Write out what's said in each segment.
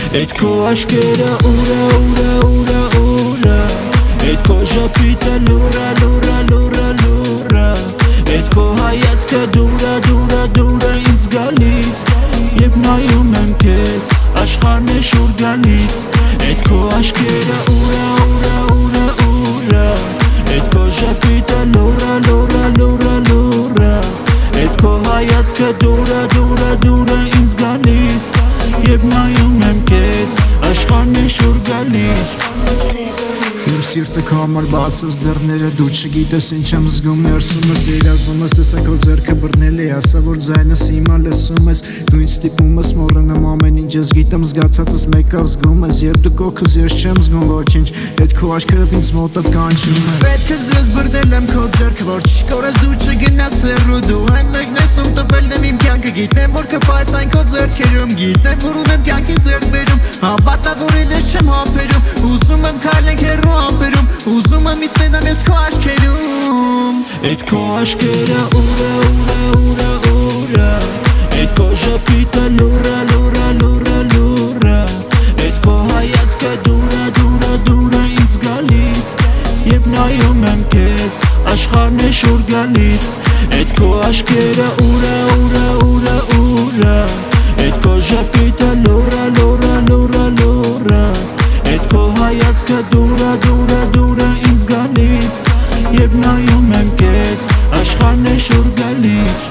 Էդ քո աշկերը ուրա ուրա ուրա ուրա Էդ քո ժպիտը լուրա լուրա լուրա լուրա Էդ քո հայացքը դուրա դուրա դուրա ինձ գալիս Եվ նայում եմ քեզ աշխարհն է շուր գալիս Էդ քո աշկերը ուրա ուրա ուրա ուրա Էդ քո ժպիտը լուրա լուրա լուրա լուրա Էդ քո հայացքը դուրա դուրա դուրա ինձ գալիս Եվ նայում եմ քեզ աշխարհն է շուր գալիս Իմ սիրտը քո համար բացած դռները դու չգիտես ինչ եմ զգում Երսում ես երազում ես տեսա քո ձեռքը բռնել է ասա որ ձայնս հիմա լսում ես Դու ինձ ստիպում ես մոռանամ ամեն ինչ ես գիտեմ զգացածս մեկ զգում ես Երբ դու կողքս ես չեմ զգում ոչինչ Էդ քո աչքերով ինձ մոտդ կանչում ես Պետք է ես բռնել եմ քո ձեռքը որ չկորես դու չգնաս հեռու Դու այն մեկն ես ում տվելն եմ իմ կյանքը Գիտեմ որ կպայես այն քո ձեռքերում Գիտեմ որ ունեմ կյանքի ձեռքբերում Հավատա որ էլ ես չեմ համբերում Ուզում եմ քայլենք հեռու ամպերում Ուզում եմ իստենամ ես քո աչքերում Էդ քո աշկերը ուրա ուրա ուրա ուրա Էդ քո ժպիտը լուրա լուրա լուրա լուրա Էդ քո հայացքը դուրա դուրա դուրա ինձ գալիս Եվ նայում եմ քեզ աշխարհն է շուր գալիս Էդ քո աշկերը ուրա ուրա ուրա ուրա Էդ քո ժպիտը լուրա լուրա լուրա լուրա Էդ քո հայացքը դուրա դուրա դուրա ինձ գալիս Եվ նայում եմ քեզ աշխարհն է շուր գալիս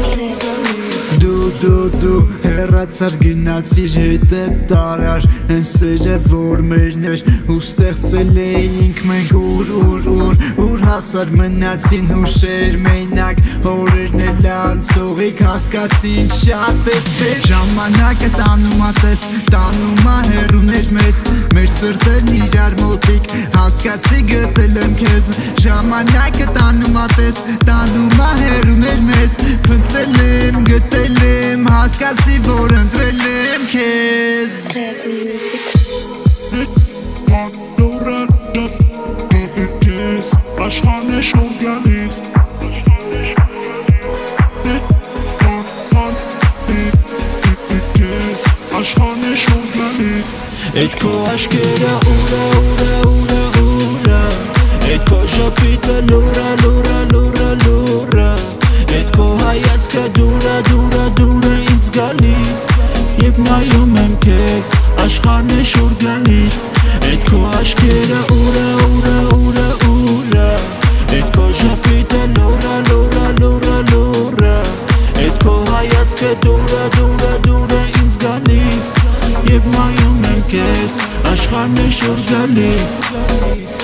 Դու հեռացար գնացիր հետը տարար Են սերը որ մերն էր ու ստեղծել էինք մենք ուր հասար մնացին հուշեր մենակ Հորերն էլ անցողիկ հասկացին շատ ես դեր Ժամանակը տանում ատես տանում հեռուներ մեզ Մեր սրտերն իրար մոտիկ հասկացի գտել եմ քեզ Ժամանակը տանում ատես տանում հեռուներ մեզ Փնտրել եմ գտել եմ հասկացի որ ընտրել եմ քեզ Աշխարհն է շուր գալիս Աշխարհն է շուր գալիս Էդ քո աշկերը ուրա ուրա ուրա ուրա Էդ քո ժպիտը լուրա լուրա լուրա լուրա Էդ քո հայացքը դուրա դուրա դուրա ինձ գալիս Եվ նայում եմ քեզ աշխարհն է շուր գալիս Էդ քո աշկերը ուրա ուրա ուրա ուրա Էդ քո ժպիտը լուրա լուրա լուրա լուրա Էդ քո հայացքը դուրա դուրա դուրա ինձ գալիս Եվ նայում եմ քեզ աշխարհն է շուր գալիս